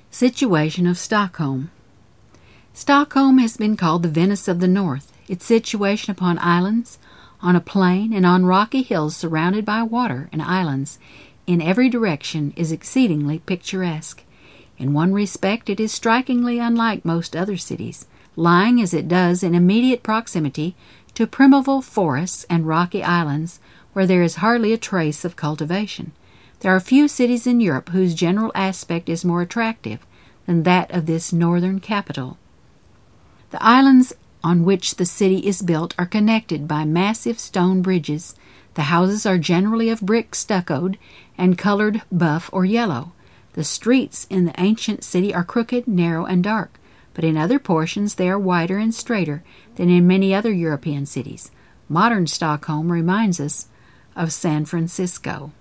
Situation of Stockholm. Stockholm has been called the Venice of the North. Its situation upon islands, on a plain, and on rocky hills surrounded by water and islands in every direction is exceedingly picturesque. In one respect it is strikingly unlike most other cities, lying as it does in immediate proximity to primeval forests and rocky islands where there is hardly a trace of cultivation. There are few cities in Europe whose general aspect is more attractive than that of this northern capital. The islands on which the city is built are connected by massive stone bridges. The houses are generally of brick stuccoed and colored buff or yellow. The streets in the ancient city are crooked, narrow, and dark, but in other portions they are wider and straighter than in many other European cities. Modern Stockholm reminds us of San Francisco.